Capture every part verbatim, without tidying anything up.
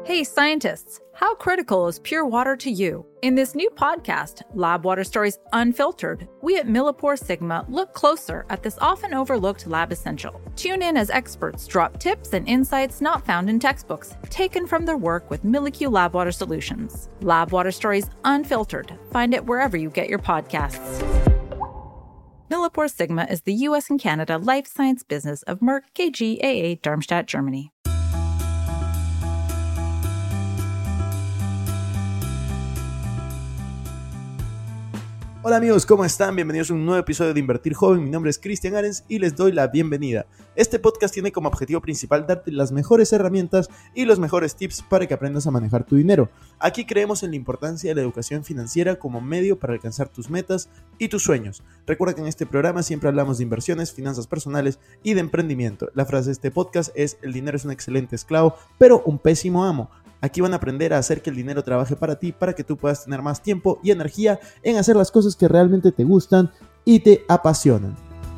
Hey, scientists, how critical is pure water to you? In this new podcast, Lab Water Stories Unfiltered, we at Millipore Sigma look closer at this often overlooked lab essential. Tune in as experts drop tips and insights not found in textbooks, taken from their work with MilliQ Lab Water Solutions. Lab Water Stories Unfiltered. Find it wherever you get your podcasts. Millipore Sigma is the U S and Canada life science business of Merck K G A A Darmstadt, Germany. Hola amigos, ¿cómo están? Bienvenidos a un nuevo episodio de Invertir Joven. Mi nombre es Cristian Arens y les doy la bienvenida. Este podcast tiene como objetivo principal darte las mejores herramientas y los mejores tips para que aprendas a manejar tu dinero. Aquí creemos en la importancia de la educación financiera como medio para alcanzar tus metas y tus sueños. Recuerda que en este programa siempre hablamos de inversiones, finanzas personales y de emprendimiento. La frase de este podcast es: el dinero es un excelente esclavo, pero un pésimo amo. Aquí van a aprender a hacer que el dinero trabaje para ti, para que tú puedas tener más tiempo y energía en hacer las cosas que realmente te gustan y te apasionan.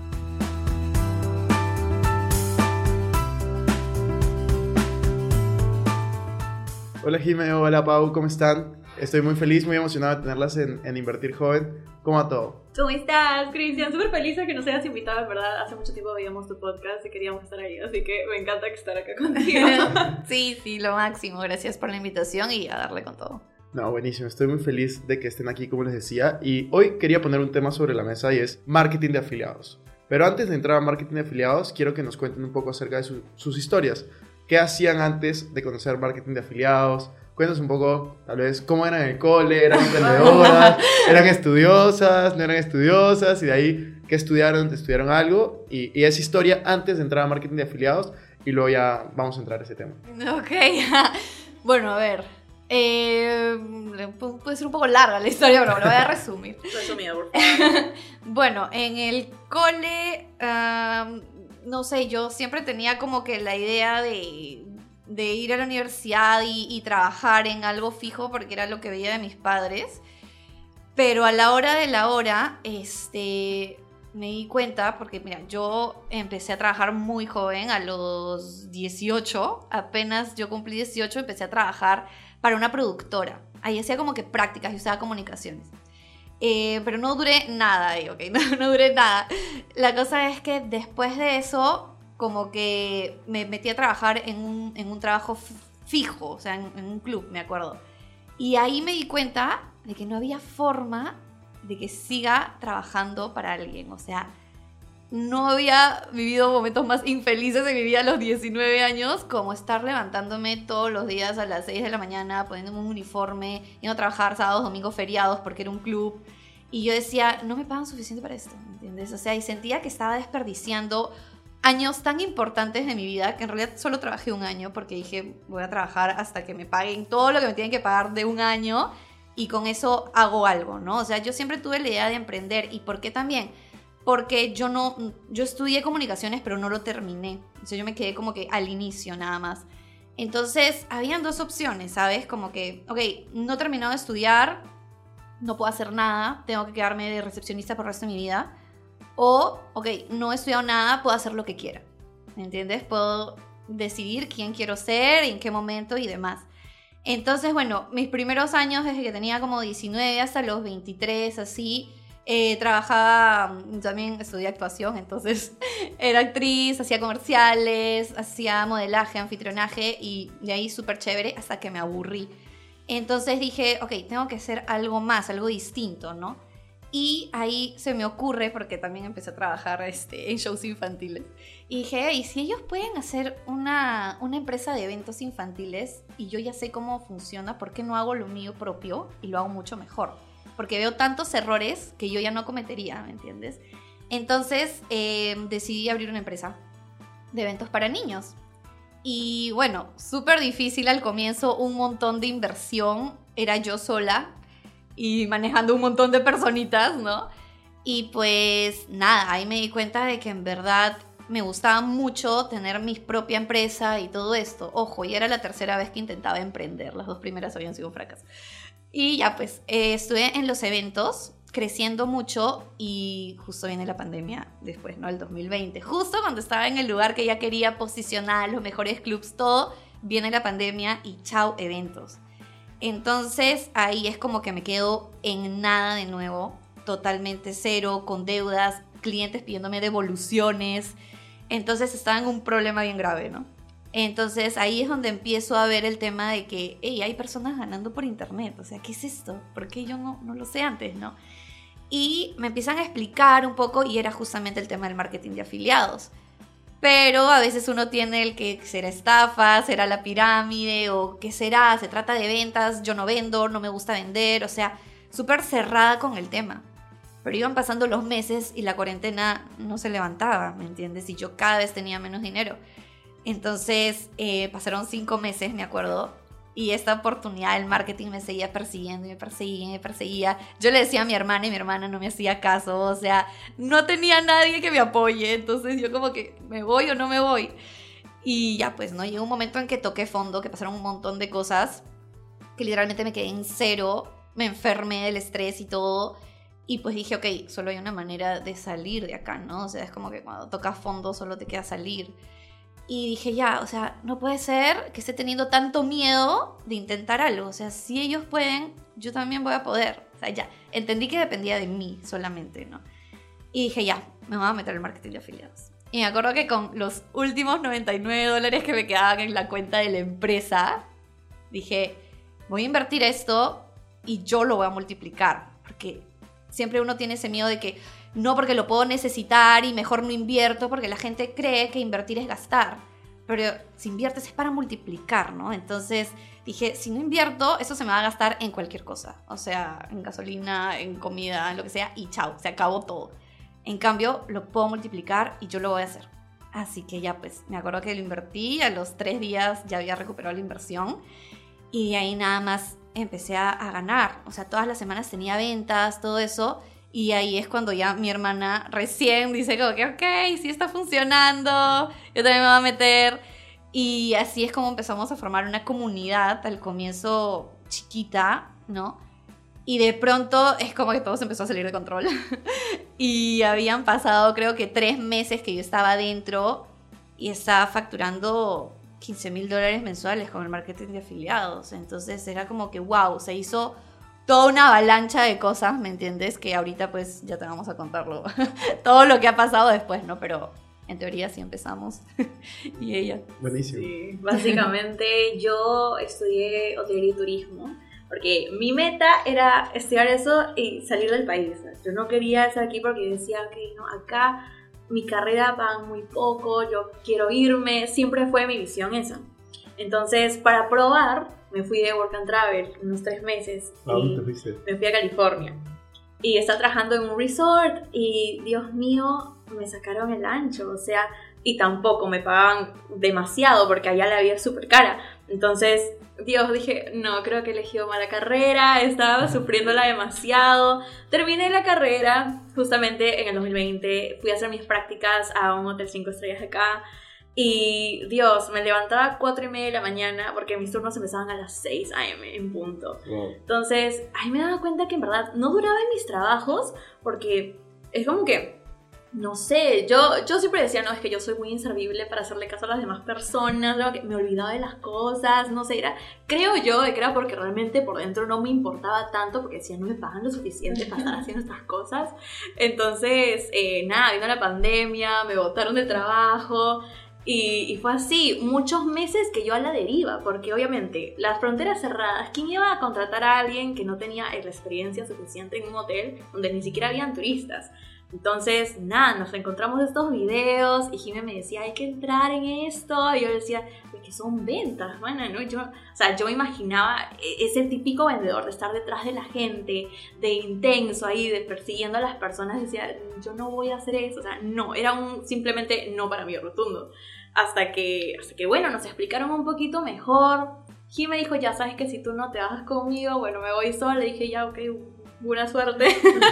Hola Jimé, hola Pau, ¿cómo están? Estoy muy feliz, muy emocionado de tenerlas en, en Invertir Joven. ¿Cómo va todo? ¿Cómo estás, Cristian? Súper feliz de que nos hayas invitado, en verdad. Hace mucho tiempo veíamos tu podcast y queríamos estar ahí, así que me encanta estar acá contigo. Sí, sí, lo máximo. Gracias por la invitación y a darle con todo. No, buenísimo. Estoy muy feliz de que estén aquí, como les decía. Y hoy quería poner un tema sobre la mesa y es marketing de afiliados. Pero antes de entrar a marketing de afiliados, quiero que nos cuenten un poco acerca de su, sus historias. ¿Qué hacían antes de conocer marketing de afiliados? Cuéntanos un poco, tal vez, cómo eran en el cole, eran emprendedoras, eran estudiosas, no eran estudiosas, y de ahí, ¿qué estudiaron? ¿Estudiaron algo? Y, y esa historia antes de entrar a marketing de afiliados, y luego ya vamos a entrar a ese tema. Ok, bueno, a ver, eh, puede ser un poco larga la historia, pero lo voy a resumir. Resumida, por favor. Bueno, en el cole, um, no sé, yo siempre tenía como que la idea de... de ir a la universidad y, y trabajar en algo fijo porque era lo que veía de mis padres, pero a la hora de la hora este, me di cuenta, porque mira, yo empecé a trabajar muy joven, a los dieciocho, apenas yo cumplí dieciocho, empecé a trabajar para una productora, ahí hacía como que prácticas, yo usaba comunicaciones. Eh, pero no duré nada ahí, ok, no, no duré nada. La cosa es que después de eso como que me metí a trabajar en un, en un trabajo fijo, o sea, en, en un club, me acuerdo. Y ahí me di cuenta de que no había forma de que siga trabajando para alguien. O sea, no había vivido momentos más infelices en mi vida a los diecinueve años como estar levantándome todos los días a las seis de la mañana, poniéndome un uniforme, yendo a trabajar sábados, domingos, feriados, porque era un club. Y yo decía, no me pagan suficiente para esto, ¿me entiendes? O sea, y sentía que estaba desperdiciando años tan importantes de mi vida, que en realidad solo trabajé un año porque dije, voy a trabajar hasta que me paguen todo lo que me tienen que pagar de un año y con eso hago algo, ¿no? O sea, yo siempre tuve la idea de emprender. ¿Y por qué también? Porque yo no, yo estudié comunicaciones pero no lo terminé. O sea, yo me quedé como que al inicio nada más. Entonces, habían dos opciones, ¿sabes? Como que, ok, no he terminado de estudiar, no puedo hacer nada, tengo que quedarme de recepcionista por el resto de mi vida. O, ok, no he estudiado nada, puedo hacer lo que quiera, ¿me entiendes? Puedo decidir quién quiero ser, en qué momento y demás. Entonces, bueno, mis primeros años, desde que tenía como diecinueve hasta los veintitrés, así, eh, trabajaba, también estudié actuación, entonces era actriz, hacía comerciales, hacía modelaje, anfitrionaje, y de ahí súper chévere hasta que me aburrí. Entonces dije, ok, tengo que hacer algo más, algo distinto, ¿no? Y ahí se me ocurre, porque también empecé a trabajar este, en shows infantiles, y dije, ¿y si ellos pueden hacer una, una empresa de eventos infantiles y yo ya sé cómo funciona, por qué no hago lo mío propio y lo hago mucho mejor? Porque veo tantos errores que yo ya no cometería, ¿me entiendes? Entonces eh, decidí abrir una empresa de eventos para niños. Y bueno, súper difícil al comienzo, un montón de inversión, era yo sola y manejando un montón de personitas, ¿no? Y pues nada, ahí me di cuenta de que en verdad me gustaba mucho tener mi propia empresa y todo esto. Ojo, y era la tercera vez que intentaba emprender, las dos primeras habían sido un fracaso. Y ya pues, eh, estuve en los eventos, creciendo mucho, y justo viene la pandemia después, ¿no? El dos mil veinte. Justo cuando estaba en el lugar que ya quería posicionar, los mejores clubs, todo, viene la pandemia y chao eventos. Entonces ahí es como que me quedo en nada de nuevo, totalmente cero, con deudas, clientes pidiéndome devoluciones. Entonces estaba en un problema bien grave, ¿no? Entonces ahí es donde empiezo a ver el tema de que, hey, hay personas ganando por internet, o sea, ¿qué es esto? ¿Por qué yo no, no lo sé antes, no? Y me empiezan a explicar un poco y era justamente el tema del marketing de afiliados. Pero a veces uno tiene el que será estafa, será la pirámide o qué será, se trata de ventas, yo no vendo, no me gusta vender, o sea, súper cerrada con el tema. Pero iban pasando los meses y la cuarentena no se levantaba, ¿me entiendes? Y yo cada vez tenía menos dinero. Entonces eh, pasaron cinco meses, me acuerdo, y esta oportunidad del marketing me seguía persiguiendo y me perseguía y me perseguía. Yo le decía a mi hermana y mi hermana no me hacía caso, o sea, no tenía nadie que me apoye, entonces yo como que, ¿me voy o no me voy? Y ya pues, ¿no? Llegó un momento en que toqué fondo, que pasaron un montón de cosas, que literalmente me quedé en cero, me enfermé del estrés y todo, y pues dije, ok, solo hay una manera de salir de acá, ¿no? O sea, es como que cuando tocas fondo solo te queda salir. Y dije, ya, o sea, no puede ser que esté teniendo tanto miedo de intentar algo. O sea, si ellos pueden, yo también voy a poder. O sea, ya, entendí que dependía de mí solamente, ¿no? Y dije, ya, me voy a meter al marketing de afiliados. Y me acuerdo que con los últimos noventa y nueve dólares que me quedaban en la cuenta de la empresa, dije, voy a invertir esto y yo lo voy a multiplicar. Porque siempre uno tiene ese miedo de que no, porque lo puedo necesitar y mejor no invierto, porque la gente cree que invertir es gastar. Pero si inviertes es para multiplicar, ¿no? Entonces dije, si no invierto, eso se me va a gastar en cualquier cosa. O sea, en gasolina, en comida, en lo que sea, y chao, se acabó todo. En cambio, lo puedo multiplicar y yo lo voy a hacer. Así que ya pues, me acuerdo que lo invertí, a los tres días ya había recuperado la inversión. Y de ahí nada más empecé a, a ganar. O sea, todas las semanas tenía ventas, todo eso. Y ahí es cuando ya mi hermana recién dice como que, ok, sí está funcionando, yo también me voy a meter. Y así es como empezamos a formar una comunidad, al comienzo chiquita, ¿no? Y de pronto es como que todo se empezó a salir de control. Y habían pasado creo que tres meses que yo estaba adentro y estaba facturando quince mil dólares mensuales con el marketing de afiliados. Entonces era como que, wow, se hizo toda una avalancha de cosas, ¿me entiendes? Que ahorita pues ya te vamos a contarlo. Todo lo que ha pasado después, ¿no? Pero en teoría sí empezamos. Y ella. Buenísimo. Sí, básicamente yo estudié hotelería y turismo. Porque mi meta era estudiar eso y salir del país. Yo no quería estar aquí porque decía, ok, no, acá mi carrera pagan muy poco, yo quiero irme. Siempre fue mi visión esa. Entonces, para probar, me fui de Work and Travel unos tres meses. ¿A dónde te fuiste? Me fui a California. Y estaba trabajando en un resort y, Dios mío, me sacaron el ancho. O sea, y tampoco me pagaban demasiado porque allá la vida es súper cara. Entonces, Dios, dije, no, creo que he elegido mala carrera. Estaba sufriéndola demasiado. Terminé la carrera justamente en el dos mil veinte. Fui a hacer mis prácticas a un hotel cinco estrellas acá. Y Dios, me levantaba a cuatro y media de la mañana porque mis turnos empezaban a las seis a eme en punto. Wow. Entonces, ahí me daba cuenta que en verdad no duraba en mis trabajos porque es como que, no sé, yo, yo siempre decía, no, es que yo soy muy inservible para hacerle caso a las demás personas, luego que me olvidaba de las cosas, no sé, era, creo yo que era porque realmente por dentro no me importaba tanto porque decía, no me pagan lo suficiente para estar haciendo estas cosas. Entonces, eh, nada, vino la pandemia, me botaron de trabajo. Y, y fue así, muchos meses que yo a la deriva, porque obviamente las fronteras cerradas, ¿quién iba a contratar a alguien que no tenía la experiencia suficiente en un hotel donde ni siquiera habían turistas? Entonces, nada, nos encontramos estos videos y Jimé me decía, hay que entrar en esto, y yo le decía, es que son ventas, bueno, ¿no? Yo, o sea, yo me imaginaba ese típico vendedor de estar detrás de la gente, de intenso ahí, de persiguiendo a las personas, decía, yo no voy a hacer eso, o sea, no, era un simplemente no para mí rotundo. Hasta que, hasta que, bueno, nos explicaron un poquito mejor. Jimé dijo, ya sabes que si tú no te vas conmigo, bueno, me voy sola. Le dije, ya, ok, buena suerte.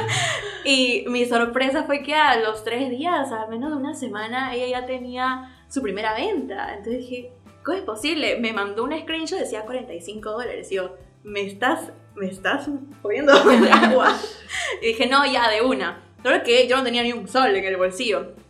Y mi sorpresa fue que a los tres días, a menos de una semana, ella ya tenía su primera venta. Entonces dije, ¿cómo es posible? Me mandó un screenshot, decía cuarenta y cinco dólares. Y yo, ¿me estás, me estás poniendo de agua? Y dije, no, ya, de una. Solo que yo no tenía ni un sol en el bolsillo.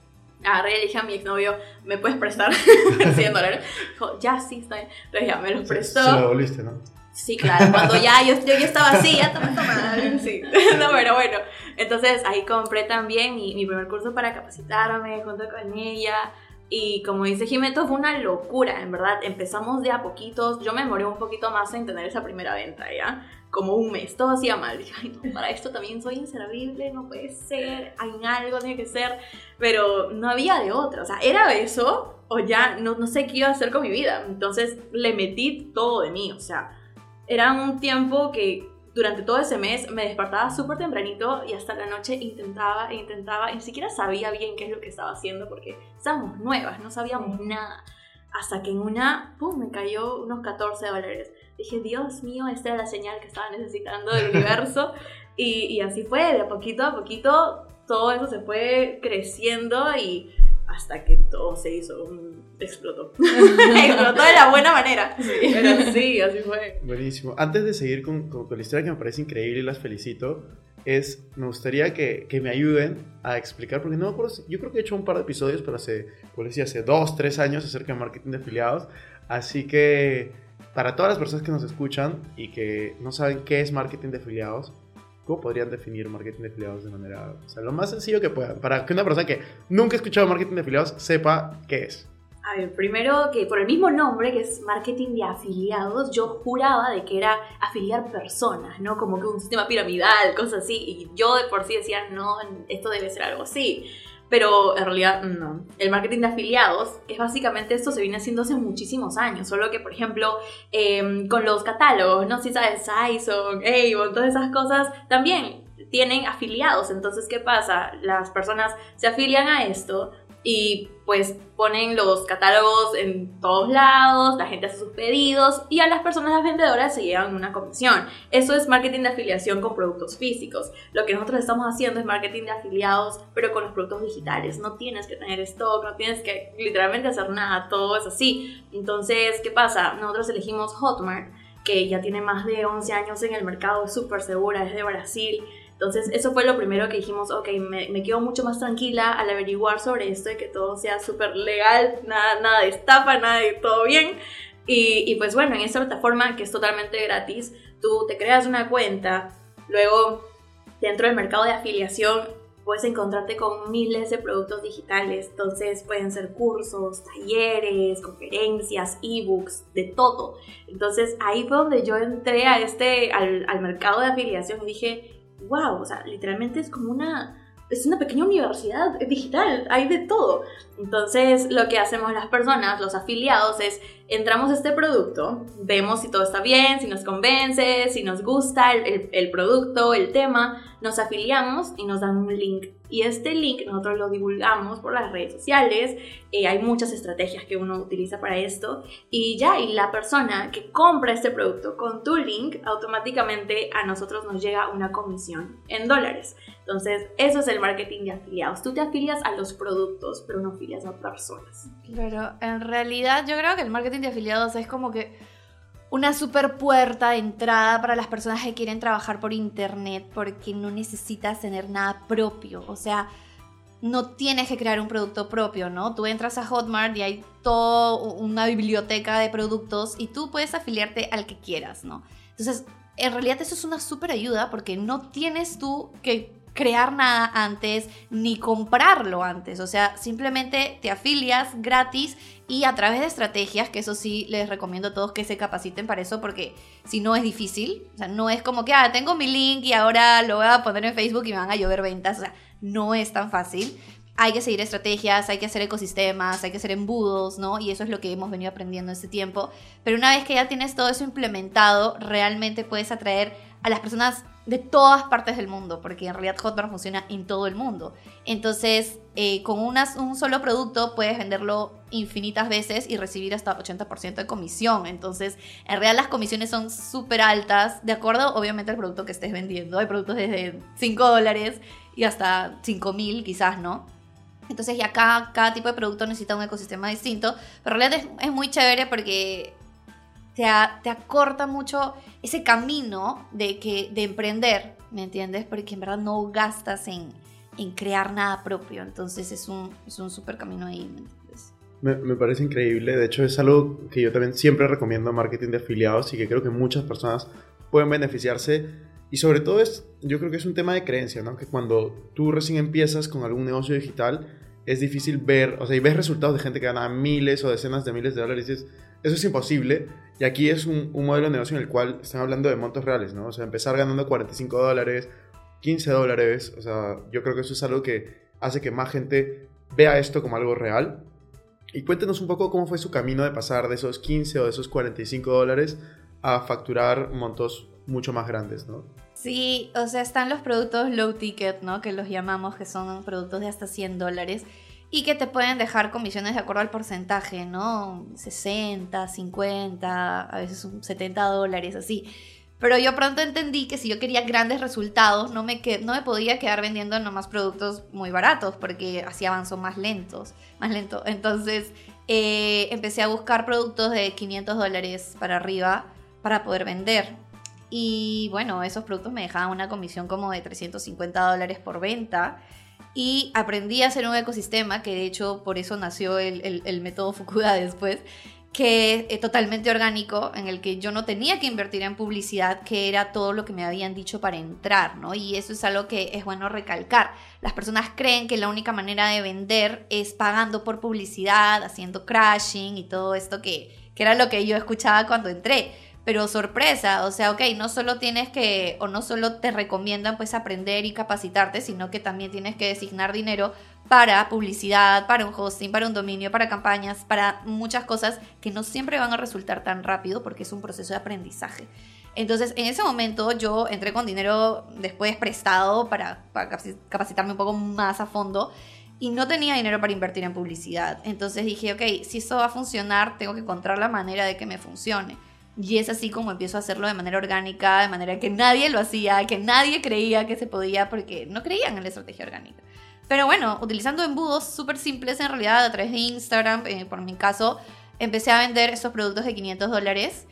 Agarré y le dije a mi exnovio, ¿me puedes prestar cien dólares? Dijo, ya, sí, está bien. Entonces ya me los prestó. Se, se lo devolviste, ¿no? Sí, claro, cuando ya yo, yo, yo estaba así, ya toma, toma, sí. No, pero bueno, entonces ahí compré también mi, mi primer curso para capacitarme junto con ella. Y como dice Jimeto, fue una locura, en verdad. Empezamos de a poquitos. Yo me demoré un poquito más en tener esa primera venta, ¿ya? Como un mes, todo hacía mal. Dije, ay, no, para esto también soy inservible, no puede ser, hay algo, tiene que ser. Pero no había de otra, o sea, era eso o ya no, no sé qué iba a hacer con mi vida. Entonces le metí todo de mí, o sea, era un tiempo que durante todo ese mes me despertaba súper tempranito y hasta la noche intentaba e intentaba y ni siquiera sabía bien qué es lo que estaba haciendo porque estábamos nuevas, no sabíamos nada. Hasta que en una, pum, me cayó unos catorce dólares. Dije, Dios mío, esta era la señal que estaba necesitando del universo. y, y así fue, de poquito a poquito, todo eso se fue creciendo y hasta que todo se hizo, un... explotó. Explotó de la buena manera. Sí. Pero sí, así fue. Buenísimo. Antes de seguir con, con, con la historia que me parece increíble y las felicito, es, me gustaría que, que me ayuden a explicar, porque no me acuerdo, yo creo que he hecho un par de episodios, pero hace, por decir, hace dos, tres años acerca de marketing de afiliados, así que para todas las personas que nos escuchan y que no saben qué es marketing de afiliados, ¿cómo podrían definir marketing de afiliados de manera, o sea, lo más sencillo que puedan, para que una persona que nunca ha escuchado marketing de afiliados sepa qué es? A ver, primero que por el mismo nombre, que es marketing de afiliados, yo juraba de que era afiliar personas, ¿no? Como que un sistema piramidal, cosas así. Y yo de por sí decía, no, esto debe ser algo así. Pero en realidad no. El marketing de afiliados, es básicamente esto, se viene haciendo hace muchísimos años. Solo que, por ejemplo, eh, con los catálogos, ¿no? Si sabes, Saison, Avon, todas esas cosas, también tienen afiliados. Entonces, ¿qué pasa? Las personas se afilian a esto y pues ponen los catálogos en todos lados, la gente hace sus pedidos y a las personas, las vendedoras, se llevan una comisión. Eso es marketing de afiliación con productos físicos. Lo que nosotros estamos haciendo es marketing de afiliados, pero con los productos digitales. No tienes que tener stock, no tienes que literalmente hacer nada, todo es así. Entonces, ¿qué pasa? Nosotros elegimos Hotmart, que ya tiene más de once años en el mercado, es súper segura, es de Brasil. Entonces eso fue lo primero que dijimos, ok, me, me quedo mucho más tranquila al averiguar sobre esto y que todo sea súper legal, nada, nada de estafa, nada de todo bien. Y, y pues bueno, en esta plataforma que es totalmente gratis, tú te creas una cuenta, luego dentro del mercado de afiliación puedes encontrarte con miles de productos digitales. Entonces pueden ser cursos, talleres, conferencias, ebooks, de todo. Entonces ahí fue donde yo entré a este, al, al mercado de afiliación y dije, wow, o sea, literalmente es como una, es una pequeña universidad digital, hay de todo. Entonces, lo que hacemos las personas, los afiliados, es entramos a este producto, vemos si todo está bien, si nos convence, si nos gusta el, el, el producto, el tema, nos afiliamos y nos dan un link. Y este link nosotros lo divulgamos por las redes sociales, eh, hay muchas estrategias que uno utiliza para esto, y ya, y la persona que compra este producto con tu link, automáticamente a nosotros nos llega una comisión en dólares. Entonces, eso es el marketing de afiliados. Tú te afilias a los productos, pero no afilias a personas. Claro, en realidad yo creo que el marketing de afiliados es como que una super puerta de entrada para las personas que quieren trabajar por internet, porque no necesitas tener nada propio, o sea, no tienes que crear un producto propio, ¿no? Tú entras a Hotmart y hay toda una biblioteca de productos y tú puedes afiliarte al que quieras, ¿no? Entonces, en realidad eso es una súper ayuda porque no tienes tú que crear nada antes ni comprarlo antes, o sea, simplemente te afilias gratis y a través de estrategias, que eso sí les recomiendo a todos que se capaciten para eso porque si no es difícil, o sea, no es como que ah, tengo mi link y ahora lo voy a poner en Facebook y me van a llover ventas, o sea, no es tan fácil. Hay que seguir estrategias, hay que hacer ecosistemas, hay que hacer embudos, ¿no? Y eso es lo que hemos venido aprendiendo en este tiempo. Pero una vez que ya tienes todo eso implementado, realmente puedes atraer a las personas de todas partes del mundo, porque en realidad Hotmart funciona en todo el mundo. Entonces, eh, con unas, un solo producto puedes venderlo infinitas veces y recibir hasta ochenta por ciento de comisión. Entonces, en realidad las comisiones son súper altas, de acuerdo, obviamente, al producto que estés vendiendo. Hay productos desde cinco dólares y hasta cinco mil, quizás, ¿no? Entonces ya cada, cada tipo de producto necesita un ecosistema distinto, pero en realidad es, es muy chévere porque te, a, te acorta mucho ese camino de, que, de emprender, ¿me entiendes? Porque en verdad no gastas en, en crear nada propio. Entonces es un, es un súper camino ahí, ¿me entiendes? Me, me parece increíble. De hecho, es algo que yo también siempre recomiendo, marketing de afiliados, y que creo que muchas personas pueden beneficiarse. Y sobre todo es, yo creo que es un tema de creencia, ¿no? Que cuando tú recién empiezas con algún negocio digital, es difícil ver, o sea, y ves resultados de gente que gana miles o decenas de miles de dólares y dices, eso es imposible. Y aquí es un, un modelo de negocio en el cual están hablando de montos reales, ¿no? O sea, empezar ganando cuarenta y cinco dólares, quince dólares, o sea, yo creo que eso es algo que hace que más gente vea esto como algo real. Y cuéntenos un poco cómo fue su camino de pasar de esos quince o de esos cuarenta y cinco dólares a facturar montos mucho más grandes, ¿no? Sí, o sea, están los productos low ticket, ¿no? Que los llamamos, que son productos de hasta cien dólares y que te pueden dejar comisiones de acuerdo al porcentaje, ¿no? sesenta, cincuenta, a veces un setenta dólares, así. Pero yo pronto entendí que si yo quería grandes resultados, no me, que, no me podía quedar vendiendo nomás productos muy baratos, porque así avanzó más lentos, más lento. Entonces, eh, empecé a buscar productos de quinientos dólares para arriba para poder vender. Y bueno, esos productos me dejaban una comisión como de trescientos cincuenta dólares por venta. Y aprendí a hacer un ecosistema, que de hecho por eso nació el, el, el método Fukuda después, que es totalmente orgánico, en el que yo no tenía que invertir en publicidad, que era todo lo que me habían dicho para entrar, ¿no? Y eso es algo que es bueno recalcar. Las personas creen que la única manera de vender es pagando por publicidad, haciendo crashing y todo esto que, que era lo que yo escuchaba cuando entré. Pero sorpresa, o sea, ok, no solo tienes que, o no solo te recomiendan pues aprender y capacitarte, sino que también tienes que designar dinero para publicidad, para un hosting, para un dominio, para campañas, para muchas cosas que no siempre van a resultar tan rápido porque es un proceso de aprendizaje. Entonces, en ese momento yo entré con dinero después prestado para, para capacitarme un poco más a fondo y no tenía dinero para invertir en publicidad. Entonces dije, ok, si esto va a funcionar, tengo que encontrar la manera de que me funcione. Y es así como empiezo a hacerlo de manera orgánica, de manera que nadie lo hacía, que nadie creía que se podía porque no creían en la estrategia orgánica. Pero bueno, utilizando embudos súper simples en realidad a través de Instagram, eh, por mi caso, empecé a vender estos productos de quinientos dólares.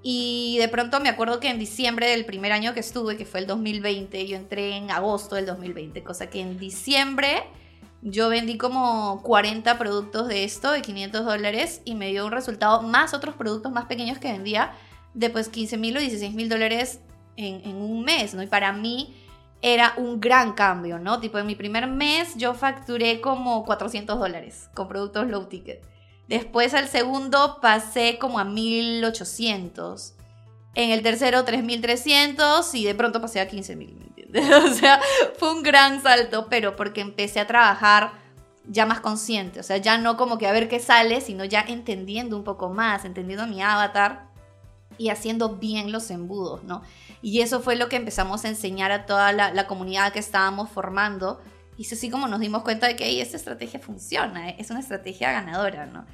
Y de pronto me acuerdo que en diciembre del primer año que estuve, que fue el dos mil veinte, yo entré en agosto del dos mil veinte, cosa que en diciembre yo vendí como cuarenta productos de esto, de quinientos dólares, y me dio un resultado, más otros productos más pequeños que vendía, de pues quince mil o dieciséis mil dólares en, en un mes, ¿no? Y para mí era un gran cambio, ¿no? Tipo, en mi primer mes yo facturé como cuatrocientos dólares con productos low ticket. Después al segundo pasé como a mil ochocientos. En el tercero tres mil trescientos y de pronto pasé a quince mil, ¿me entiendes? O sea, fue un gran salto, pero porque empecé a trabajar ya más consciente. O sea, ya no como que a ver qué sale, sino ya entendiendo un poco más, entendiendo mi avatar y haciendo bien los embudos, ¿no? Y eso fue lo que empezamos a enseñar a toda la, la comunidad que estábamos formando. Y es así como nos dimos cuenta de que hey, esta estrategia funciona, es una estrategia ganadora, ¿no?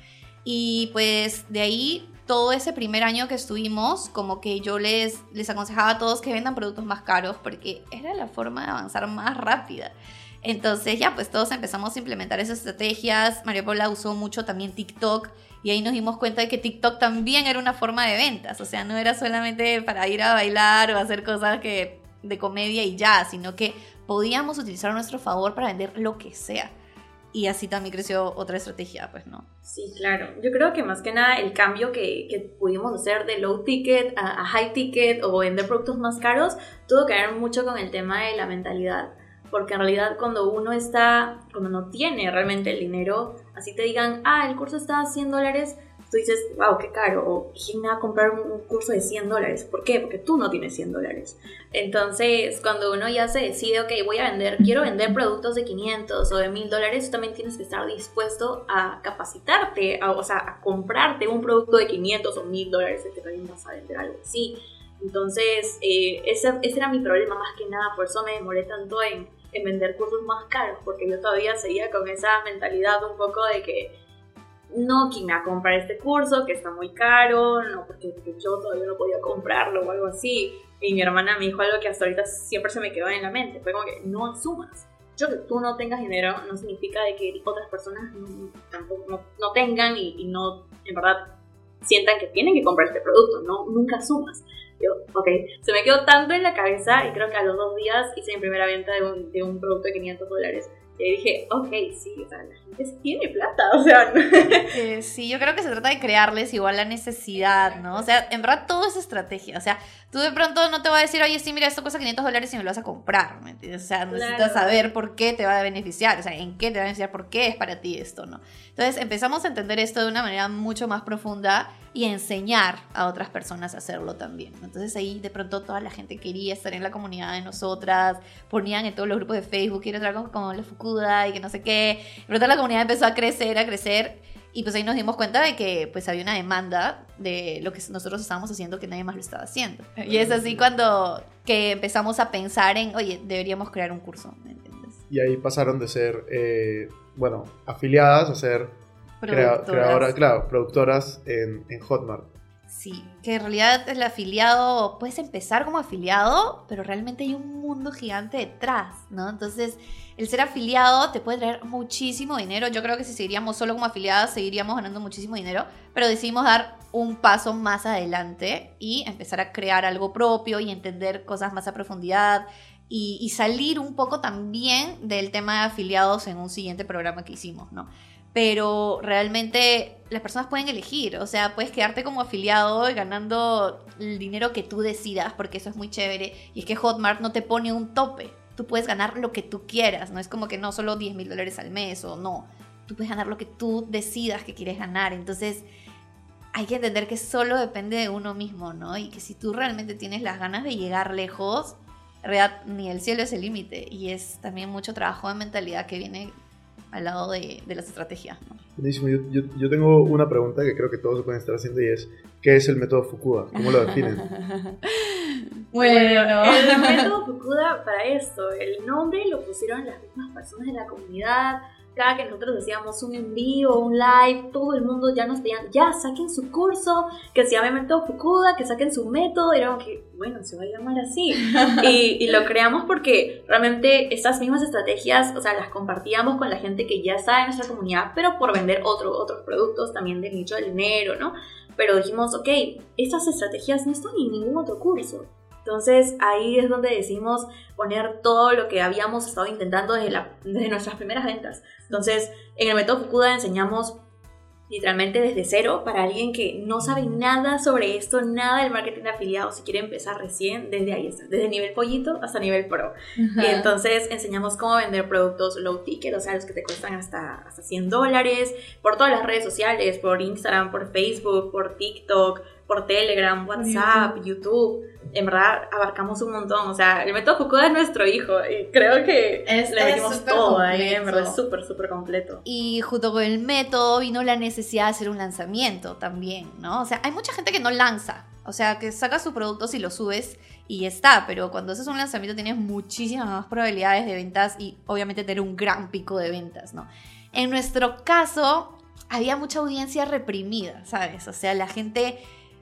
Y pues de ahí, todo ese primer año que estuvimos, como que yo les, les aconsejaba a todos que vendan productos más caros porque era la forma de avanzar más rápida. Entonces ya, pues todos empezamos a implementar esas estrategias. María Paula usó mucho también TikTok y ahí nos dimos cuenta de que TikTok también era una forma de ventas. O sea, no era solamente para ir a bailar o hacer cosas que, de comedia y ya, sino que podíamos utilizar a nuestro favor para vender lo que sea. Y así también creció otra estrategia, pues, ¿no? Sí, claro. Yo creo que más que nada el cambio que, que pudimos hacer de low ticket a, a high ticket o vender productos más caros tuvo que ver mucho con el tema de la mentalidad. Porque en realidad cuando uno está, cuando no tiene realmente el dinero, así te digan, ah, el curso está a cien dólares, tú dices, wow, qué caro, o ¿quién me va a comprar un curso de cien dólares? ¿Por qué? Porque tú no tienes cien dólares. Entonces, cuando uno ya se decide, ok, voy a vender, quiero vender productos de quinientos o de mil dólares, tú también tienes que estar dispuesto a capacitarte, a, o sea, a comprarte un producto de quinientos o mil dólares, que también vas a vender algo así. Entonces, eh, ese, ese era mi problema más que nada, por eso me demoré tanto en, en vender cursos más caros, porque yo todavía seguía con esa mentalidad un poco de que no, ¿quién me va a comprar este curso? Que está muy caro, no, porque, porque yo todavía no podía comprarlo o algo así. Y mi hermana me dijo algo que hasta ahorita siempre se me quedó en la mente, fue como que no asumas. Yo que tú no tengas dinero no significa de que otras personas no, tampoco no, no tengan y, y no, en verdad, sientan que tienen que comprar este producto, no, nunca asumas. Yo, ok, se me quedó tanto en la cabeza y creo que a los dos días hice mi primera venta de un, de un producto de quinientos dólares. Y dije, ok, sí, o sea, la gente sí tiene plata, o sea. Eh, sí, yo creo que se trata de crearles igual la necesidad, ¿no? O sea, en verdad todo es estrategia. O sea, tú de pronto no te vas a decir, oye, sí, mira, esto cuesta quinientos dólares y me lo vas a comprar, ¿me entiendes? O sea, necesitas Claro. saber por qué te va a beneficiar, o sea, en qué te va a beneficiar, por qué es para ti esto, ¿no? Entonces empezamos a entender esto de una manera mucho más profunda y a enseñar a otras personas a hacerlo también, ¿no? Entonces ahí de pronto toda la gente quería estar en la comunidad de nosotras, ponían en todos los grupos de Facebook, quiero entrar con, con la Fukuda y que no sé qué. De pronto la comunidad empezó a crecer, a crecer, y pues ahí nos dimos cuenta de que pues había una demanda de lo que nosotros estábamos haciendo que nadie más lo estaba haciendo. Y es así cuando que empezamos a pensar en, oye, deberíamos crear un curso, ¿me entiendes? Y ahí pasaron de ser, eh, bueno, afiliadas a ser crea- Productoras. creadoras, claro, productoras en, en Hotmart. Sí, que en realidad el afiliado, puedes empezar como afiliado, pero realmente hay un mundo gigante detrás, ¿no? Entonces, el ser afiliado te puede traer muchísimo dinero. Yo creo que si seguiríamos solo como afiliadas, seguiríamos ganando muchísimo dinero, pero decidimos dar un paso más adelante y empezar a crear algo propio y entender cosas más a profundidad y, y salir un poco también del tema de afiliados en un siguiente programa que hicimos, ¿no? Pero realmente las personas pueden elegir, o sea, puedes quedarte como afiliado y ganando el dinero que tú decidas, porque eso es muy chévere, y es que Hotmart no te pone un tope, tú puedes ganar lo que tú quieras, no es como que no solo diez mil dólares al mes o no, tú puedes ganar lo que tú decidas que quieres ganar, entonces hay que entender que solo depende de uno mismo, ¿no? Y que si tú realmente tienes las ganas de llegar lejos, en realidad ni el cielo es el límite, y es también mucho trabajo de mentalidad que viene al lado de, de las estrategias, ¿no? Buenísimo. Yo, yo, yo tengo una pregunta que creo que todos se pueden estar haciendo y es, ¿qué es el método Fukuda? ¿Cómo lo definen? Bueno, El método Fukuda para esto, el nombre lo pusieron las mismas personas de la comunidad. Cada que nosotros hacíamos un envío, un live, todo el mundo ya nos pedían, ya saquen su curso, que se llame método Fukuda, que saquen su método, y era como que, bueno, se va a llamar así. y, y lo creamos porque realmente estas mismas estrategias, o sea, las compartíamos con la gente que ya está en nuestra comunidad, pero por vender otro, otros productos también del nicho del dinero, ¿no? Pero dijimos, ok, estas estrategias no están en ningún otro curso. Entonces ahí es donde decidimos poner todo lo que habíamos estado intentando desde, la, desde nuestras primeras ventas. Entonces en el método Fukuda enseñamos literalmente desde cero para alguien que no sabe nada sobre esto, nada del marketing de afiliados, si quiere empezar recién, desde ahí está, desde nivel pollito hasta nivel pro. Y entonces enseñamos cómo vender productos low ticket, o sea, los que te cuestan hasta, hasta cien dólares, por todas las redes sociales, por Instagram, por Facebook, por TikTok, por Telegram, WhatsApp, YouTube. YouTube. En verdad abarcamos un montón, o sea, el método Fukuda es nuestro hijo y creo que Es- le es metimos súper todo ahí, completo. en verdad es súper, súper completo. Y junto con el método vino la necesidad de hacer un lanzamiento también, ¿no? O sea, hay mucha gente que no lanza, o sea, que sacas sus productos y los subes y ya está, pero cuando haces un lanzamiento tienes muchísimas más probabilidades de ventas y obviamente tener un gran pico de ventas, ¿no? En nuestro caso, había mucha audiencia reprimida, ¿sabes? O sea, la gente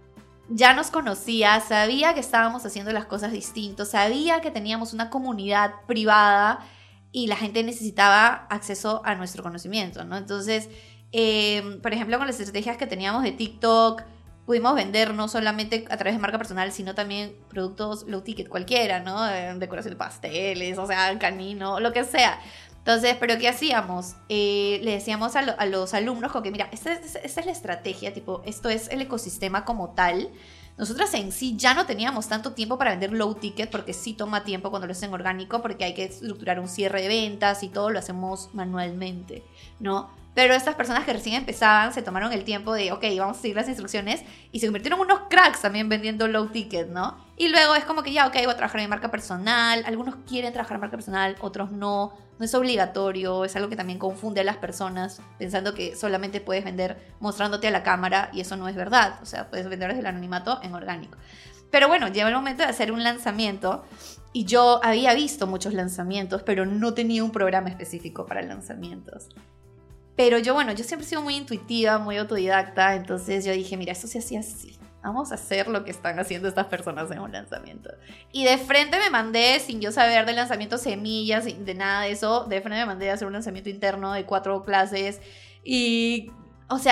ya nos conocía, sabía que estábamos haciendo las cosas distintos, sabía que teníamos una comunidad privada y la gente necesitaba acceso a nuestro conocimiento, ¿no? Entonces, eh, por ejemplo, con las estrategias que teníamos de TikTok, pudimos vender no solamente a través de marca personal, sino también productos low ticket cualquiera, ¿no? Eh, decoración de pasteles, o sea, canino, lo que sea. Entonces, ¿pero qué hacíamos? Eh, le decíamos a, lo, a los alumnos como que, mira, esta es, esta es la estrategia, tipo, esto es el ecosistema como tal. Nosotras en sí ya no teníamos tanto tiempo para vender low ticket, porque sí toma tiempo cuando lo hacen orgánico, porque hay que estructurar un cierre de ventas y todo lo hacemos manualmente, ¿no? Pero estas personas que recién empezaban se tomaron el tiempo de, ok, vamos a seguir las instrucciones y se convirtieron en unos cracks también vendiendo low ticket, ¿no? Y luego es como que ya, ok, voy a trabajar en marca personal. Algunos quieren trabajar en marca personal, otros no. No es obligatorio, es algo que también confunde a las personas pensando que solamente puedes vender mostrándote a la cámara y eso no es verdad. O sea, puedes vender desde el anonimato en orgánico. Pero bueno, llegó el momento de hacer un lanzamiento y yo había visto muchos lanzamientos, pero no tenía un programa específico para lanzamientos. Pero yo, bueno, yo siempre he sido muy intuitiva, muy autodidacta, entonces yo dije, mira, esto se hacía así. Vamos a hacer lo que están haciendo estas personas en un lanzamiento. Y de frente me mandé, sin yo saber de lanzamiento semillas, de nada de eso, de frente me mandé a hacer un lanzamiento interno de cuatro clases. Y, o sea,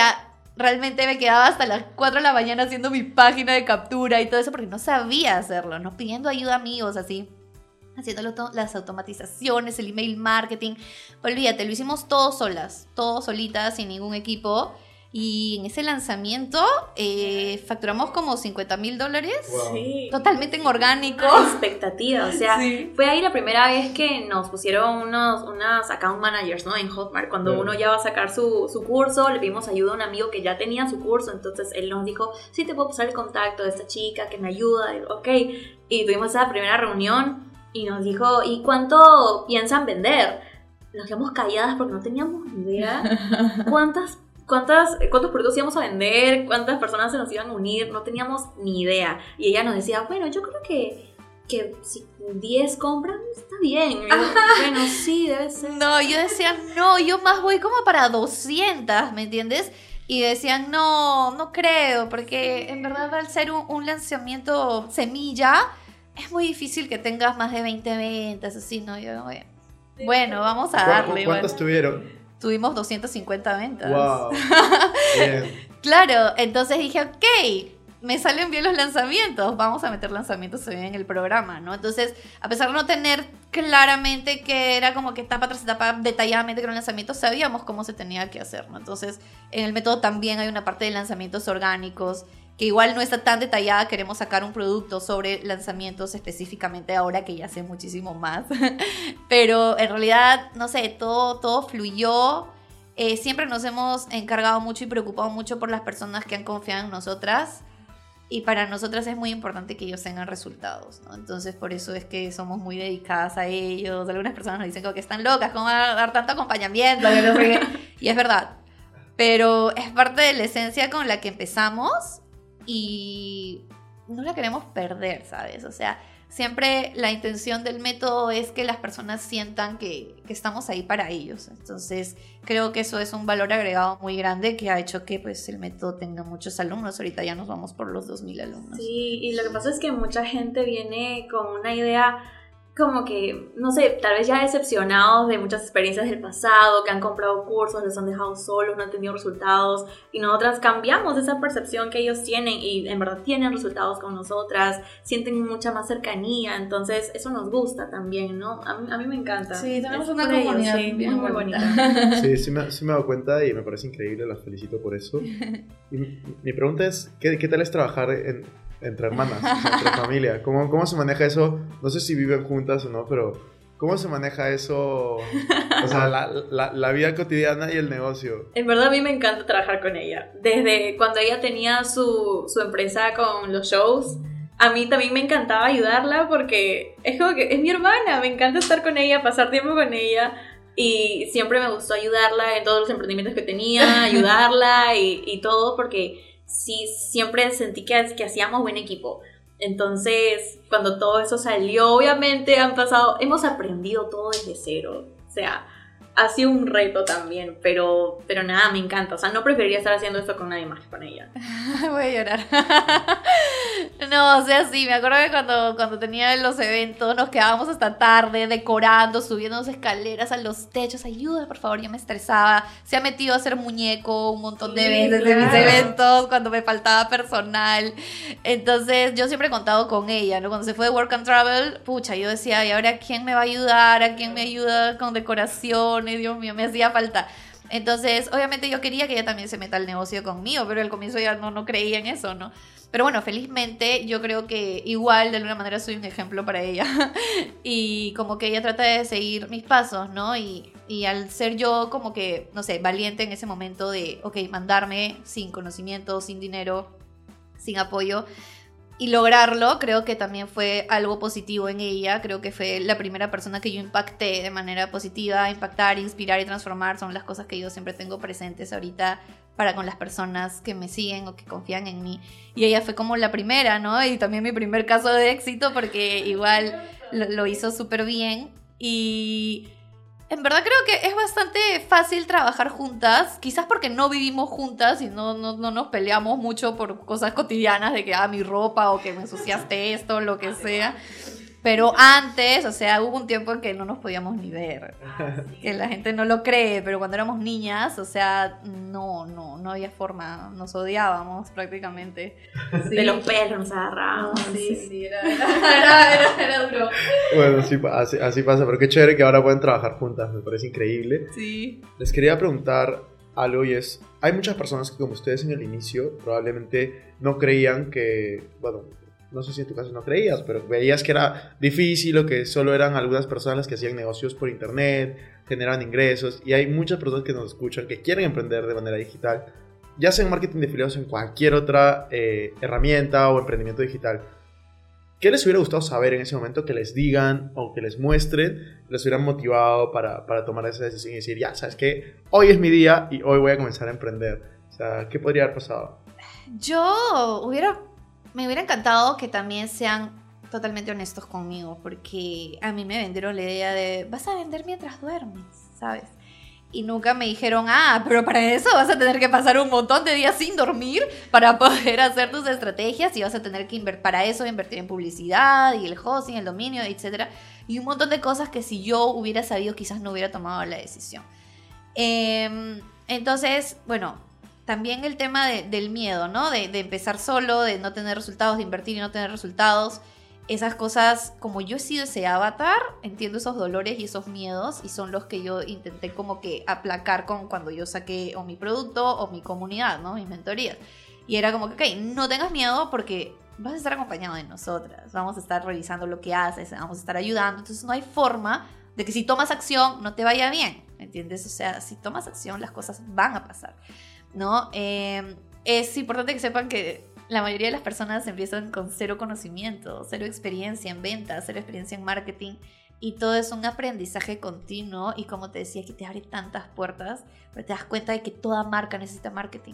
realmente me quedaba hasta las cuatro de la mañana haciendo mi página de captura y todo eso porque no sabía hacerlo, ¿no? Pidiendo ayuda a amigos, así, haciendo las automatizaciones, el email marketing. Olvídate, lo hicimos todos solas, todos solitas, sin ningún equipo. Y en ese lanzamiento eh, facturamos como cincuenta mil dólares. Wow. Sí. Totalmente en orgánico. Una expectativa, o sea, Sí. fue ahí la primera vez que nos pusieron unos, unas account managers, ¿no? En Hotmart, cuando Claro. uno ya va a sacar su, su curso, le pedimos ayuda a un amigo que ya tenía su curso, entonces él nos dijo, sí, te puedo pasar el contacto de esta chica que me ayuda, y, ok, y tuvimos esa primera reunión y nos dijo, ¿y cuánto piensan vender? Nos quedamos calladas porque no teníamos ni idea cuántas ¿Cuántas, ¿Cuántos productos íbamos a vender? ¿Cuántas personas se nos iban a unir? No teníamos ni idea. Y ella nos decía, bueno, yo creo que, que si diez compran, está bien. Y yo, bueno, sí, debe ser. No, yo decía, no, yo más voy como para doscientas, ¿me entiendes? Y decían, no, no creo, porque en verdad al ser un, un lanzamiento semilla, es muy difícil que tengas más de veinte ventas, así, ¿no? Yo, bueno, bueno, vamos a darle. ¿Cuántas Bueno. tuvieron? Tuvimos doscientas cincuenta ventas. Wow. Bien. Claro, entonces dije, ok, me salen bien los lanzamientos, vamos a meter lanzamientos también en el programa, ¿no? Entonces, a pesar de no tener claramente que era como que etapa tras etapa detalladamente que era un lanzamiento, sabíamos cómo se tenía que hacer, ¿no? Entonces, en el método también hay una parte de lanzamientos orgánicos que igual no está tan detallada, queremos sacar un producto sobre lanzamientos específicamente ahora que ya sé muchísimo más, pero en realidad, no sé, todo, todo fluyó. Eh, siempre nos hemos encargado mucho y preocupado mucho por las personas que han confiado en nosotras y para nosotras es muy importante que ellos tengan resultados, ¿no? Entonces por eso es que somos muy dedicadas a ellos. Algunas personas nos dicen como que están locas, ¿cómo van a dar tanto acompañamiento? Que no sé qué. Y es verdad, pero es parte de la esencia con la que empezamos y no la queremos perder, ¿sabes? O sea, siempre la intención del método es que las personas sientan que, que estamos ahí para ellos. Entonces, creo que eso es un valor agregado muy grande que ha hecho que pues, el método tenga muchos alumnos. Ahorita ya nos vamos por los dos mil alumnos. Sí, y lo que pasa es que mucha gente viene con una idea como que, no sé, tal vez ya decepcionados de muchas experiencias del pasado, que han comprado cursos, les han dejado solos, no han tenido resultados, y nosotras cambiamos esa percepción que ellos tienen y en verdad tienen resultados con nosotras, sienten mucha más cercanía, entonces eso nos gusta también, ¿no? A mí, a mí me encanta. Sí, tenemos Es una por ellos, comunidad sí, bien muy, muy bonita. bonita. Sí, sí me, sí me he dado cuenta y me parece increíble, las felicito por eso. Y mi, mi pregunta es, ¿qué, qué tal es trabajar en, entre hermanas, entre familia? ¿Cómo, ¿Cómo se maneja eso? No sé si viven juntas o no, pero ¿cómo se maneja eso? O sea, la, la, la vida cotidiana y el negocio. En verdad a mí me encanta trabajar con ella. Desde cuando ella tenía su, su empresa con los shows, a mí también me encantaba ayudarla porque es como que es mi hermana, me encanta estar con ella, pasar tiempo con ella. Y siempre me gustó ayudarla en todos los emprendimientos que tenía, ayudarla y, y todo porque sí, siempre sentí que, que hacíamos buen equipo. Entonces, cuando todo eso salió, obviamente han pasado, hemos aprendido todo desde cero. O sea, ha sido un reto también, pero, pero nada, me encanta. O sea, no preferiría estar haciendo esto con nadie más que con ella. Voy a llorar. No, o sea, sí, me acuerdo que cuando, cuando tenía los eventos nos quedábamos hasta tarde decorando, subiendo las escaleras a los techos. Ayuda, por favor, yo me estresaba. Se ha metido a hacer muñeco un montón de Sí, veces en mis claro. eventos cuando me faltaba personal. Entonces, yo siempre he contado con ella, ¿no? Cuando se fue de Work and Travel, pucha, yo decía, ¿y ahora quién me va a ayudar? ¿A quién me ayuda con decoraciones? Dios mío, me hacía falta. Entonces, obviamente yo quería que ella también se meta al negocio conmigo, pero al comienzo ya no, no creía en eso, ¿no? Pero bueno, felizmente yo creo que igual de alguna manera soy un ejemplo para ella y como que ella trata de seguir mis pasos, ¿no? Y, y al ser yo como que, no sé, valiente en ese momento de, ok, mandarme sin conocimiento, sin dinero, sin apoyo y lograrlo, creo que también fue algo positivo en ella. Creo que fue la primera persona que yo impacté de manera positiva. Impactar, inspirar y transformar son las cosas que yo siempre tengo presentes ahorita para con las personas que me siguen o que confían en mí. Y ella fue como la primera, ¿no? Y también mi primer caso de éxito porque igual lo, lo hizo súper bien. Y en verdad creo que es bastante fácil trabajar juntas, quizás porque no vivimos juntas y no, no, no nos peleamos mucho por cosas cotidianas de que, ah, mi ropa o que me ensuciaste esto, lo que sea. Pero antes, o sea, hubo un tiempo en que no nos podíamos ni ver. Ah, sí. Que la gente no lo cree, pero cuando éramos niñas, o sea, no, no, no había forma. Nos odiábamos prácticamente. Sí. De los pelos nos agarrábamos. No, sí, sí. sí, era, era, era, era duro. Bueno, sí, así, así pasa, pero qué chévere que ahora pueden trabajar juntas, me parece increíble. Sí. Les quería preguntar algo y es, hay muchas personas que como ustedes en el inicio probablemente no creían que, bueno, no sé si en tu caso no creías, pero veías que era difícil o que solo eran algunas personas las que hacían negocios por internet, generaban ingresos, y hay muchas personas que nos escuchan que quieren emprender de manera digital, ya sea en marketing de afiliados o en cualquier otra eh, herramienta o emprendimiento digital. ¿Qué les hubiera gustado saber en ese momento que les digan o que les muestren, les hubieran motivado para, para tomar esa decisión y decir, ya, ¿sabes qué? Hoy es mi día y hoy voy a comenzar a emprender? O sea, ¿qué podría haber pasado? Yo hubiera, me hubiera encantado que también sean totalmente honestos conmigo, porque a mí me vendieron la idea de, vas a vender mientras duermes, ¿sabes? Y nunca me dijeron, ah, pero para eso vas a tener que pasar un montón de días sin dormir para poder hacer tus estrategias y vas a tener que invertir para eso, invertir en publicidad y el hosting, el dominio, etcétera. Y un montón de cosas que si yo hubiera sabido quizás no hubiera tomado la decisión. Eh, entonces, bueno, también el tema de, del miedo, ¿no? De, de empezar solo, de no tener resultados, de invertir y no tener resultados. Esas cosas, como yo he sido ese avatar, entiendo esos dolores y esos miedos y son los que yo intenté como que aplacar con cuando yo saqué o mi producto o mi comunidad, ¿no? Mis mentorías. Y era como que, ok, no tengas miedo porque vas a estar acompañado de nosotras, vamos a estar revisando lo que haces, vamos a estar ayudando, entonces no hay forma de que si tomas acción no te vaya bien, ¿entiendes? O sea, si tomas acción las cosas van a pasar, ¿no? Eh, es importante que sepan que la mayoría de las personas empiezan con cero conocimiento, cero experiencia en ventas, cero experiencia en marketing y todo es un aprendizaje continuo y como te decía que te abre tantas puertas, pero te das cuenta de que toda marca necesita marketing,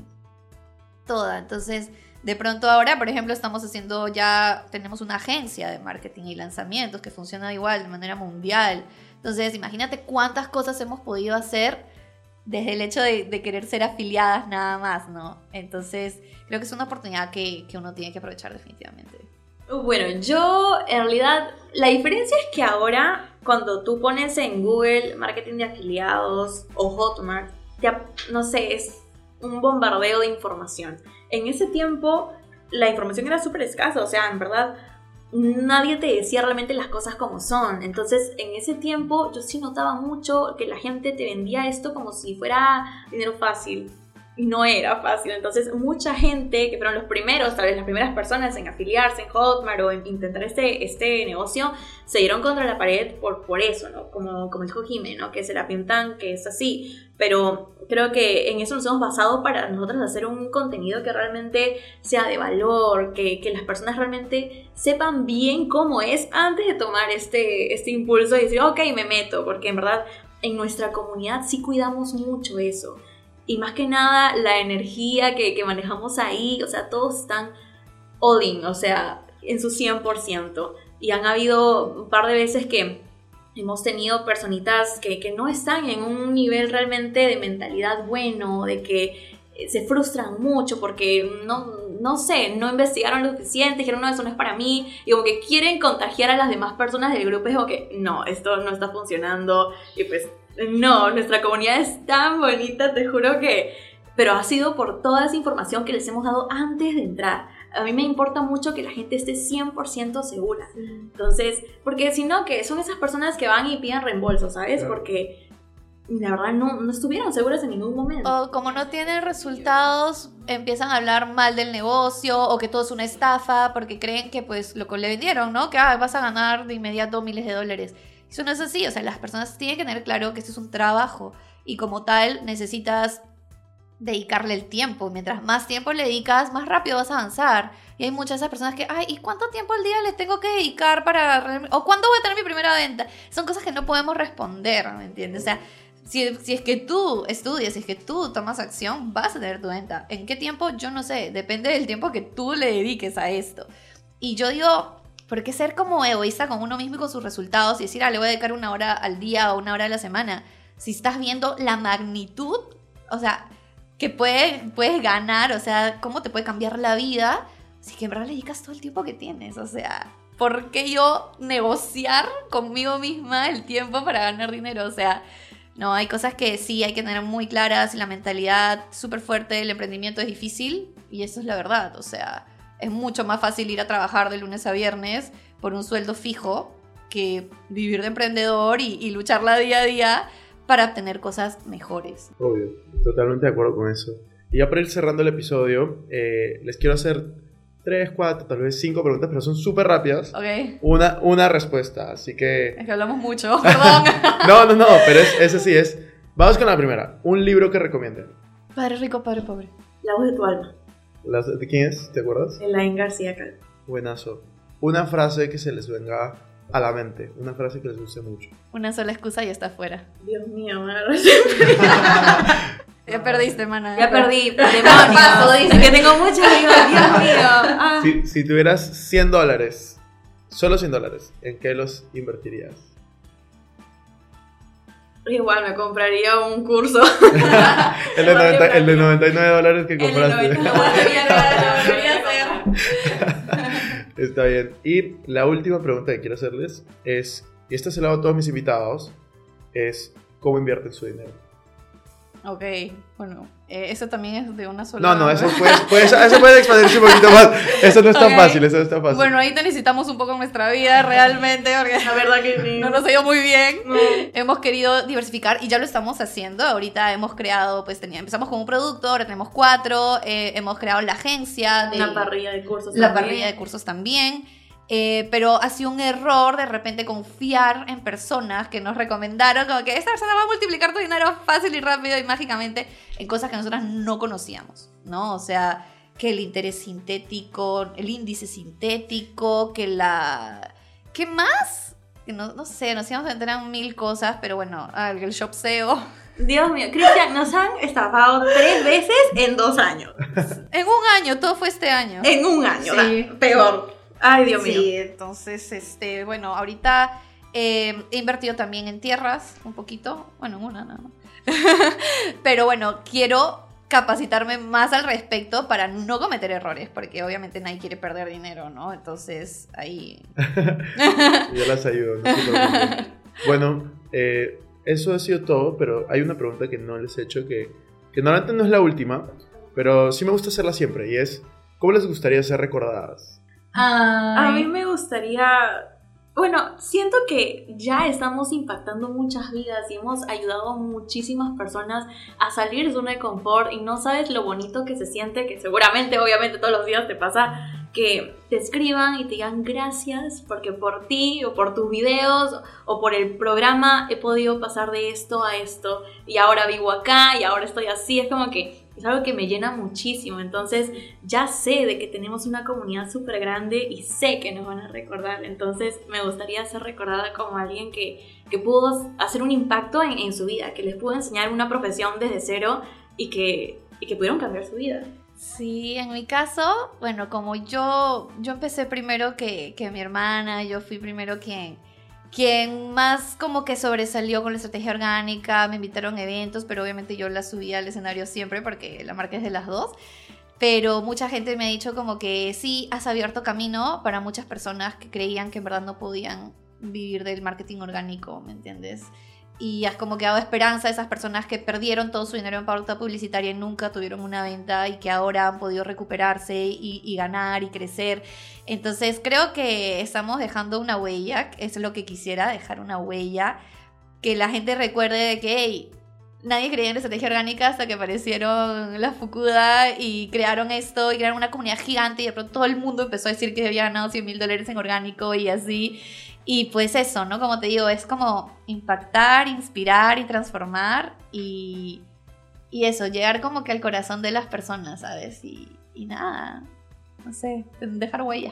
toda. Entonces de pronto ahora, por ejemplo, estamos haciendo ya, tenemos una agencia de marketing y lanzamientos que funciona igual de manera mundial. Entonces imagínate cuántas cosas hemos podido hacer desde el hecho de, de querer ser afiliadas nada más, ¿no? Entonces, creo que es una oportunidad que, que uno tiene que aprovechar definitivamente. Bueno, yo en realidad, la diferencia es que ahora cuando tú pones en Google marketing de afiliados o Hotmart, te, no sé, es un bombardeo de información. En ese tiempo, la información era súper escasa, o sea, en verdad, nadie te decía realmente las cosas como son. Entonces en ese tiempo yo sí notaba mucho que la gente te vendía esto como si fuera dinero fácil y no era fácil. Entonces mucha gente que fueron los primeros, tal vez las primeras personas en afiliarse en Hotmart o en intentar este, este negocio, se dieron contra la pared por, por eso, ¿no? Como, como dijo Jimé, ¿no? Que se la pintan que es así, pero creo que en eso nos hemos basado para nosotros hacer un contenido que realmente sea de valor, que, que las personas realmente sepan bien cómo es antes de tomar este, este impulso y decir, ok, me meto, porque en verdad en nuestra comunidad sí cuidamos mucho eso. Y más que nada la energía que, que manejamos ahí, o sea, todos están all in, o sea, en su cien por ciento. Y han habido un par de veces que hemos tenido personitas que, que no están en un nivel realmente de mentalidad bueno, de que se frustran mucho porque no, no sé, no investigaron lo suficiente, dijeron no, eso no es para mí, y como que quieren contagiar a las demás personas del grupo, es como que no, esto no está funcionando, y pues no, nuestra comunidad es tan bonita, te juro que, pero ha sido por toda esa información que les hemos dado antes de entrar. A mí me importa mucho que la gente esté cien por ciento segura. Entonces, porque si no, que son esas personas que van y piden reembolso, ¿sabes? Claro. Porque la verdad no, no estuvieron seguras en ningún momento. O como no tienen resultados, empiezan a hablar mal del negocio o que todo es una estafa porque creen que pues lo que le vendieron, ¿no? Que ah, vas a ganar de inmediato miles de dólares. Eso no es así, o sea, las personas tienen que tener claro que esto es un trabajo y como tal necesitas dedicarle el tiempo. Mientras más tiempo le dedicas, más rápido vas a avanzar. Y hay muchas de esas personas que, ay, ¿y cuánto tiempo al día le tengo que dedicar para... o cuándo voy a tener mi primera venta? Son cosas que no podemos responder, ¿me entiendes? O sea, si, si es que tú estudias, si es que tú tomas acción, vas a tener tu venta. ¿En qué tiempo? Yo no sé, depende del tiempo que tú le dediques a esto. Y yo digo, ¿por qué ser como egoísta con uno mismo y con sus resultados y decir, ah, le voy a dedicar una hora al día o una hora a la semana? Si estás viendo la magnitud, o sea, que puede, puedes ganar, o sea, cómo te puede cambiar la vida, si que en verdad le dedicas todo el tiempo que tienes, o sea, ¿por qué yo negociar conmigo misma el tiempo para ganar dinero? O sea, no, hay cosas que sí hay que tener muy claras, la mentalidad súper fuerte, el emprendimiento es difícil y eso es la verdad. O sea, es mucho más fácil ir a trabajar de lunes a viernes por un sueldo fijo que vivir de emprendedor y, y lucharla día a día para obtener cosas mejores. Obvio, totalmente de acuerdo con eso. Y ya para ir cerrando el episodio, eh, les quiero hacer tres, cuatro, tal vez cinco preguntas, pero son súper rápidas. Ok. Una, una respuesta, así que... Es que hablamos mucho, perdón. no, no, no, pero es, es así, es... Vamos con la primera. Un libro que recomienden. Padre rico, padre pobre. La voz de tu alma. Las- ¿De quién es? ¿Te acuerdas? Elaine García Calvo. Buenazo. Una frase que se les venga a la mente. Una frase que les guste mucho. Una sola excusa y está fuera. Dios mío, me agarré siempre. Ya perdiste, mana. Ya perdí. Demonios. Dice que tengo muchas amigas. Dios mío. Ah. Si, si tuvieras cien dólares, solo cien dólares, ¿en qué los invertirías? Igual me compraría un curso. el, de noventa, el de noventa y nueve dólares que compraste. El de noventa y nueve dólares, lo volvería a hacer. Está bien. Y la última pregunta que quiero hacerles es, y esta se la hago a todos mis invitados, es ¿cómo invierten su dinero? Ok, bueno, eh, eso también es de una sola... No, no, eso puede, puede, eso puede expandirse un poquito más. Eso no es tan Ok. fácil, eso no es tan fácil. Bueno, ahí te necesitamos un poco en nuestra vida realmente porque La verdad que sí. no nos ha ido muy bien. No. Hemos querido diversificar y ya lo estamos haciendo. Ahorita hemos creado, pues tenía, empezamos con un producto, ahora tenemos cuatro. eh, hemos creado la agencia. De, Una parrilla de cursos. La también. parrilla de cursos también. Eh, pero ha sido un error de repente confiar en personas que nos recomendaron como que esta persona va a multiplicar tu dinero fácil y rápido y mágicamente en cosas que nosotras no conocíamos, ¿no? O sea, que el interés sintético, el índice sintético, que la... ¿Qué más? Que no, no sé, nos íbamos a meter en mil cosas, pero bueno, el shop S E O. Dios mío, Cristian, nos han estafado tres veces en dos años. En un año, todo fue este año. En un año, Sí. ¿verdad? Peor. Ay, Dios mío. Sí, entonces, este, bueno, ahorita eh, he invertido también en tierras, un poquito, bueno, en una nada más. Pero bueno, quiero capacitarme más al respecto para no cometer errores, porque obviamente nadie quiere perder dinero, ¿no? Entonces, ahí... Yo las ayudo, no se preocupen. Bueno, eh, eso ha sido todo, pero hay una pregunta que no les he hecho, que, que normalmente no es la última, pero sí me gusta hacerla siempre, y es, ¿cómo les gustaría ser recordadas? A mí me gustaría, bueno, siento que ya estamos impactando muchas vidas y hemos ayudado a muchísimas personas a salir de zona de confort y no sabes lo bonito que se siente, que seguramente, obviamente todos los días te pasa, que te escriban y te digan gracias porque por ti o por tus videos o por el programa he podido pasar de esto a esto y ahora vivo acá y ahora estoy así, es como que es algo que me llena muchísimo. Entonces ya sé de que tenemos una comunidad súper grande y sé que nos van a recordar. Entonces me gustaría ser recordada como alguien que, que pudo hacer un impacto en, en su vida, que les pudo enseñar una profesión desde cero y que, y que pudieron cambiar su vida. Sí, en mi caso, bueno, como yo, yo empecé primero que, que mi hermana, yo fui primero quien... quien más como que sobresalió con la estrategia orgánica, me invitaron a eventos, pero obviamente yo la subía al escenario siempre porque la marca es de las dos. Pero mucha gente me ha dicho como que sí, has abierto camino para muchas personas que creían que en verdad no podían vivir del marketing orgánico, ¿me entiendes? Y has como que dado esperanza a esas personas que perdieron todo su dinero en pauta publicitaria y nunca tuvieron una venta y que ahora han podido recuperarse y, y ganar y crecer. Entonces creo que estamos dejando una huella, es lo que quisiera, dejar una huella, que la gente recuerde de que hey, nadie creía en la estrategia orgánica hasta que aparecieron las Fukuda y crearon esto y crearon una comunidad gigante y de pronto todo el mundo empezó a decir que había ganado cien mil dólares en orgánico y así. Y pues eso, ¿no? Como te digo, es como impactar, inspirar y transformar y, y eso, llegar como que al corazón de las personas, ¿sabes? Y, y nada, no sé, dejar huella.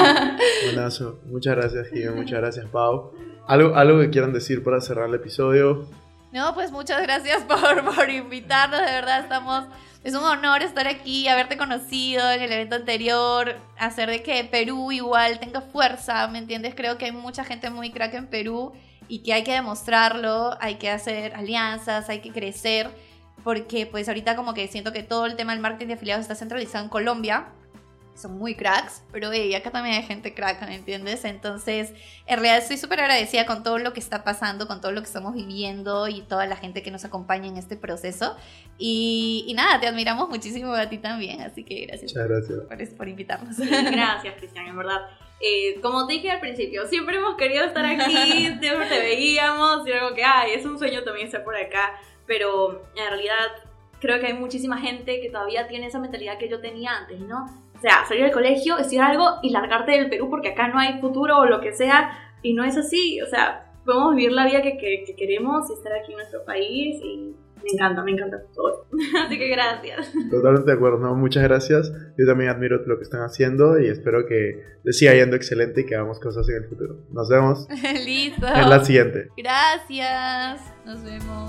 Buenazo. Muchas gracias, Gio. Muchas gracias, Pau. ¿Algo, algo que quieran decir para cerrar el episodio? No, pues muchas gracias por, por invitarnos, de verdad estamos... Es un honor estar aquí, haberte conocido en el evento anterior, hacer de que Perú igual tenga fuerza, ¿me entiendes? Creo que hay mucha gente muy crack en Perú y que hay que demostrarlo, hay que hacer alianzas, hay que crecer, porque pues ahorita como que siento que todo el tema del marketing de afiliados está centralizado en Colombia son muy cracks, pero hey, acá también hay gente crack, ¿me entiendes? Entonces, en realidad estoy súper agradecida con todo lo que está pasando, con todo lo que estamos viviendo y toda la gente que nos acompaña en este proceso. Y, y nada, te admiramos muchísimo a ti también, así que gracias, Muchas gracias. Por, por invitarnos. Gracias, Cristian, en verdad. Eh, como te dije al principio, siempre hemos querido estar aquí, siempre te veíamos, y era como que, ay, es un sueño también estar por acá, pero en realidad creo que hay muchísima gente que todavía tiene esa mentalidad que yo tenía antes, ¿no? O sea, salir del colegio, estudiar algo y largarte del Perú porque acá no hay futuro o lo que sea, y no es así, o sea, podemos vivir la vida que, que, que queremos y estar aquí en nuestro país, y me encanta, me encanta todo. Así que gracias. Totalmente de acuerdo, ¿no? Muchas gracias. Yo también admiro lo que están haciendo y espero que les siga yendo excelente y que hagamos cosas en el futuro. Nos vemos Listo. en la siguiente. Gracias. Nos vemos.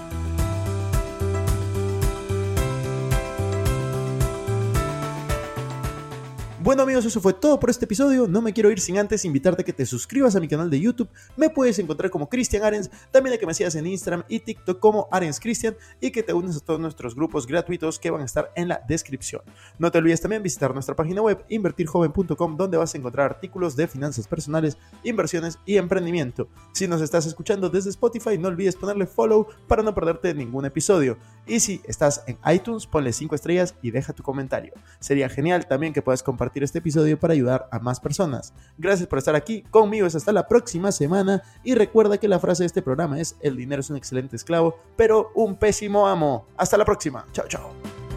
Bueno amigos, eso fue todo por este episodio. No me quiero ir sin antes invitarte a que te suscribas a mi canal de YouTube. Me puedes encontrar como Cristian Arens, también a que me sigas en Instagram y TikTok como Arens Cristian y que te unes a todos nuestros grupos gratuitos que van a estar en la descripción. No te olvides también visitar nuestra página web invertir joven punto com, donde vas a encontrar artículos de finanzas personales, inversiones y emprendimiento. Si nos estás escuchando desde Spotify, no olvides ponerle follow para no perderte ningún episodio. Y si estás en iTunes, ponle cinco estrellas y deja tu comentario. Sería genial también que puedas compartir este episodio para ayudar a más personas. Gracias por estar aquí conmigo, hasta la próxima semana y recuerda que la frase de este programa es: el dinero es un excelente esclavo, pero un pésimo amo. Hasta la próxima. Chao, chao.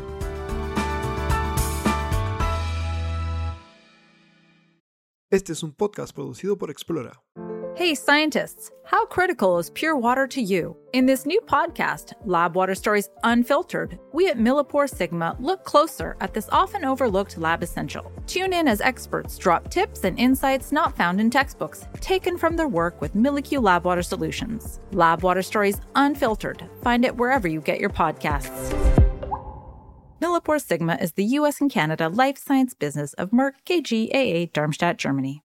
Este es un podcast producido por Explora. Hey, scientists, how critical is pure water to you? In this new podcast, Lab Water Stories Unfiltered, we at Millipore Sigma look closer at this often overlooked lab essential. Tune in as experts drop tips and insights not found in textbooks, taken from their work with MilliQ Lab Water Solutions. Lab Water Stories Unfiltered. Find it wherever you get your podcasts. Millipore Sigma is the U S and Canada life science business of Merck K G A A Darmstadt, Germany.